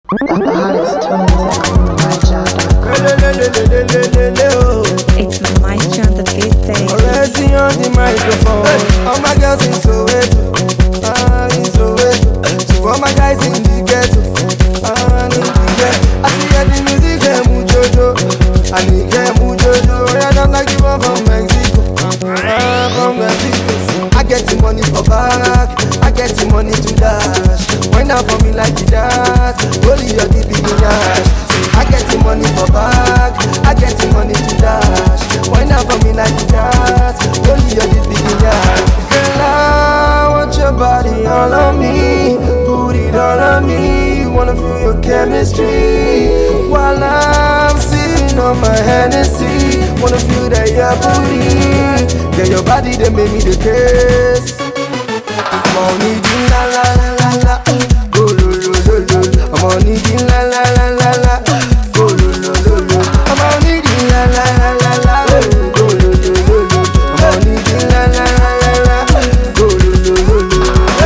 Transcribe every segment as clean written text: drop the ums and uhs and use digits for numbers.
The hottest tunes at myjob.com. It's my maestro on the beat, baby. Already on the microphone. All my girls in Soweto, in Soweto. So all my guys in the ghetto, in the ghetto. I see the music get mujojo, and it get mujojo. I don't like the one from Mexico, from Mexico. I get the money for back, I get the money to dash. Wind up for me like that, only your DP yash. I get the money for back, I get the money to dash. Wind up for me like that, only your DP yash. Girl, I want your body all on me, put it all on me. Wanna feel your chemistry while I'm sitting on my Hennessy. Wanna feel that your booty, yeah, your body they make me the case. Money di la la la la la, go lo lo lo lo. Money di la la la la la, go lo lo lo lo. Money di la la la la la, go lo lo lo lo. Money di la la la la la, go lo lo lo lo.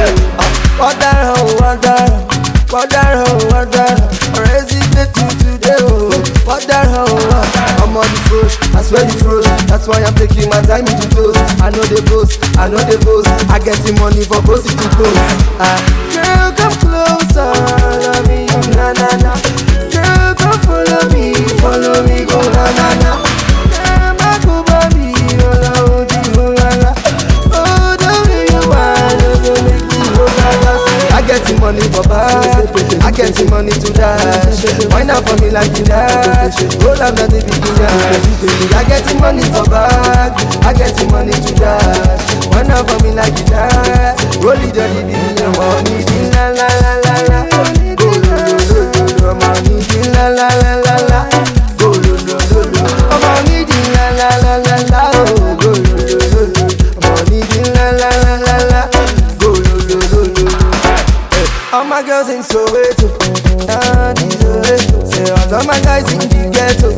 What that hoe, what that hoe, what that hoe, what that hoe. Resist to today, oh. What that hoe, what that hoe. I'm on the push, I swear you froze. That's why I'm taking my time into toast. I know they boast, I know they boast. I get the money for both to post. Girl, come closer, love me, na na na. Girl, come follow me, go na na na. Girl, my Cuba me, hola, odi, hola la. Oh, the way you want, you make me hola la. I get the money for back, I get the money to dash. Why not for me like you dash? Roll up the beginning. I get the money for back, I get the money to dash. Why not for me like you dash? Roll it the beginning. Money di la la la la la, go lo lo lo lo. Money di la la la la la, go lo lo lo lo. Money di la la la la la, go lo lo lo lo. Money di la la la la la, go lo lo lo lo. All my girls in Soweto, say all my guys in the ghetto.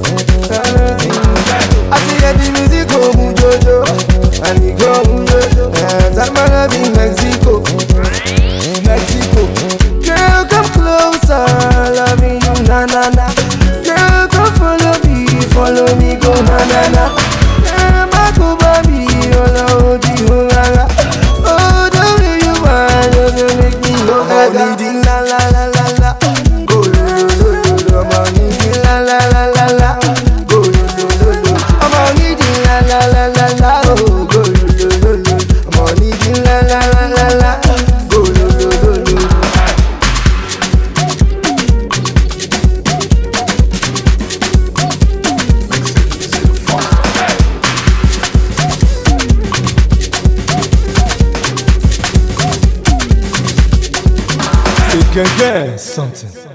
I see the music go mujojo, and it go mujojo. That man love in Mexico, Mexico. Girl, come closer, loving you, na na na. Girl, come follow me, go na na na. Girl, my Cuba me, hola, odi, hola la. Oh, the way you want, you make me go gaga. Money di la la la la la, go lo lo lo lo. Money di la la la la la, go lo lo lo lo. Money di la la la la la, oh, go lo lo lo lo. Money di la la la la la, go lo lo lo lo. You can get something.